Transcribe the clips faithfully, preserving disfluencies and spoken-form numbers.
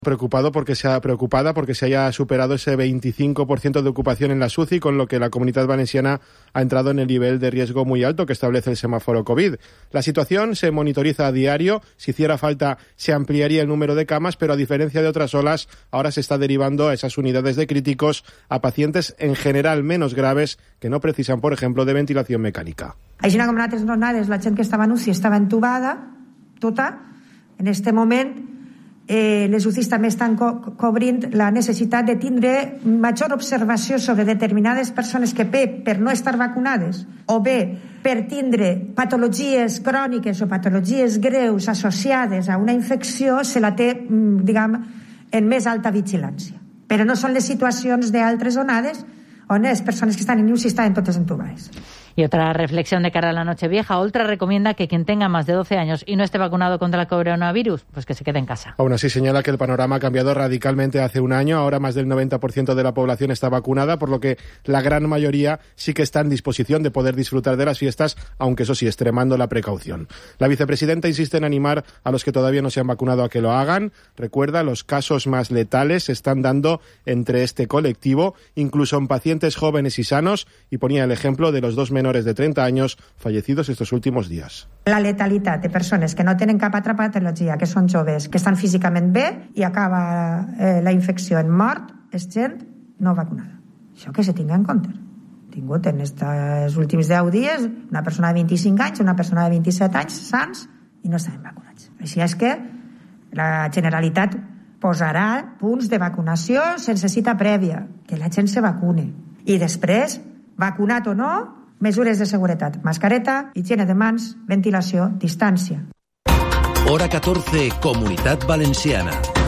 Preocupado porque se ha, preocupada porque se haya superado ese veinticinco por ciento de ocupación en las U C I, con lo que la Comunidad Valenciana ha entrado en el nivel de riesgo muy alto que establece el semáforo COVID. La situación se monitoriza a diario. Si hiciera falta, se ampliaría el número de camas, pero a diferencia de otras olas, ahora se está derivando a esas unidades de críticos a pacientes en general menos graves que no precisan, por ejemplo, de ventilación mecánica. Així com en altres jornades, la gent que estava en U C I estava entubada, tota. En este moment, Eh, les U C Is també estan co- cobrint la necessitat de tindre major observació sobre determinades persones que bé per no estar vacunades o bé per tindre patologies cròniques o patologies greus associades a una infecció, se la té, diguem, en més alta vigilància. Però no són les situacions d'altres onades on les persones que estan en U C I estan totes entubades. Y otra reflexión de cara a la Nochevieja. Oltra recomienda que quien tenga más de doce años y no esté vacunado contra el coronavirus, pues que se quede en casa. Aún así señala que el panorama ha cambiado radicalmente hace un año. Ahora más del noventa por ciento de la población está vacunada, por lo que la gran mayoría sí que está en disposición de poder disfrutar de las fiestas, aunque eso sí, extremando la precaución. La vicepresidenta insiste en animar a los que todavía no se han vacunado a que lo hagan. Recuerda, los casos más letales se están dando entre este colectivo, incluso en pacientes jóvenes y sanos, y ponía el ejemplo de los dos menores de treinta años fallecidos estos últimos días. La letalitat de persones que no tenen cap altra patologia, que són joves, que estan físicament bé i acaba eh, la infecció en mort, és gent no vacunada. Això que se tinga en compte. Tingut en aquests últims deu dies una persona de vint-i-cinc anys, una persona de vint-i-set anys, sants, i no estaven vacunats. Així és que la Generalitat posarà punts de vacunació sense cita prèvia, que la gent se vacune. I després, vacunat o no, mesures de seguretat, mascareta, higiene de mans, ventilació, distància. Hora catorce, Comunitat Valenciana.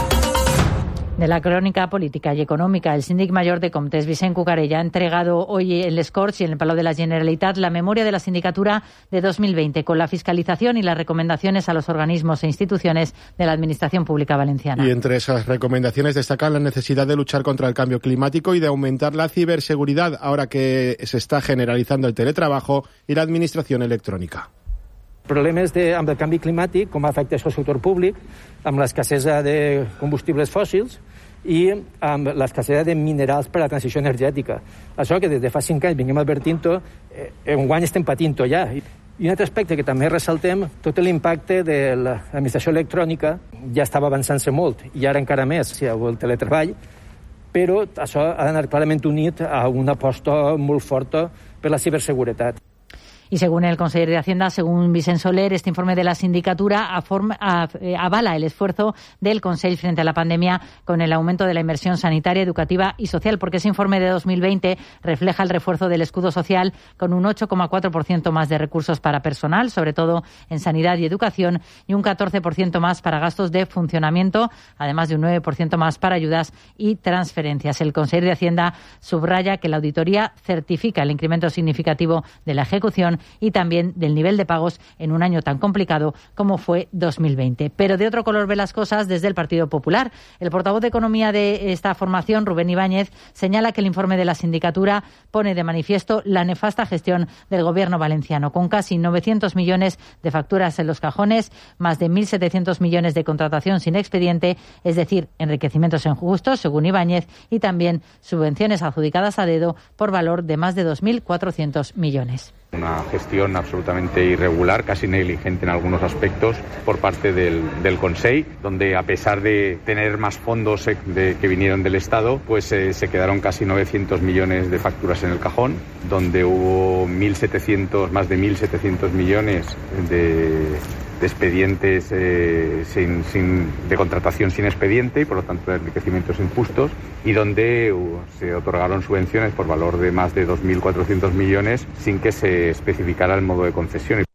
De la crónica política y económica, el síndic mayor de Comtés, Vicent Cucarella, ha entregado hoy en les Corts y en el Palau de la Generalitat la memoria de la sindicatura de dos mil veinte, con la fiscalización y las recomendaciones a los organismos e instituciones de la Administración Pública Valenciana. Y entre esas recomendaciones destacan la necesidad de luchar contra el cambio climático y de aumentar la ciberseguridad, ahora que se está generalizando el teletrabajo y la administración electrónica. Problemes de, amb el canvi climàtic, com afecta el sector públic, amb l'escassesa de combustibles fòssils i amb l'escassesa de minerals per a la transició energètica. Això que des de fa cinc anys vinguem advertint-ho, eh, enguany estem patint-ho ja. I un altre aspecte que també ressaltem, tot l'impacte de l'administració electrònica ja estava avançant-se molt, i ara encara més, si hi ha el teletreball, però això ha d'anar clarament unit a una aposta molt forta per la ciberseguretat. Y según el consejero de Hacienda, según Vicent Soler, este informe de la sindicatura aforma, a, eh, avala el esfuerzo del Consell frente a la pandemia con el aumento de la inversión sanitaria, educativa y social, porque ese informe de dos mil veinte refleja el refuerzo del escudo social con un ocho coma cuatro por ciento más de recursos para personal, sobre todo en sanidad y educación, y un catorce por ciento más para gastos de funcionamiento, además de un nueve por ciento más para ayudas y transferencias. El consejero de Hacienda subraya que la auditoría certifica el incremento significativo de la ejecución y también del nivel de pagos en un año tan complicado como fue dos mil veinte. Pero de otro color ve las cosas desde el Partido Popular. El portavoz de Economía de esta formación, Rubén Ibáñez, señala que el informe de la sindicatura pone de manifiesto la nefasta gestión del gobierno valenciano, con casi novecientos millones de facturas en los cajones, más de mil setecientos millones de contratación sin expediente, es decir, enriquecimientos injustos, según Ibáñez, y también subvenciones adjudicadas a dedo por valor de más de dos mil cuatrocientos millones. Una gestión absolutamente irregular, casi negligente en algunos aspectos por parte del, del Consell, donde a pesar de tener más fondos de, que vinieron del Estado, pues eh, se quedaron casi novecientos millones de facturas en el cajón, donde hubo mil setecientos, más de mil setecientos millones de, de expedientes eh, sin, sin, de contratación sin expediente y por lo tanto de enriquecimientos injustos, y donde uh, se otorgaron subvenciones por valor de más de dos mil cuatrocientos millones sin que se especificara el modo de concesión.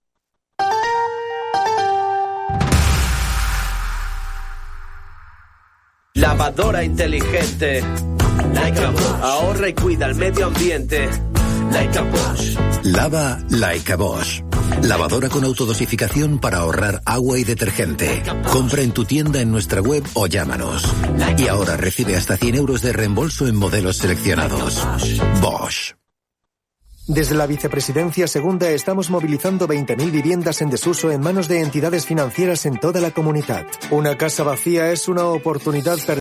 Lavadora inteligente, Like a Bosch. Ahorra y cuida el medio ambiente, Like a Bosch. Lava Like a Bosch. Lavadora con autodosificación para ahorrar agua y detergente. Compra en tu tienda, en nuestra web o llámanos. Y ahora recibe hasta cien euros de reembolso en modelos seleccionados. Bosch. Desde la Vicepresidencia Segunda estamos movilizando veinte mil viviendas en desuso en manos de entidades financieras en toda la comunidad. Una casa vacía es una oportunidad perdida.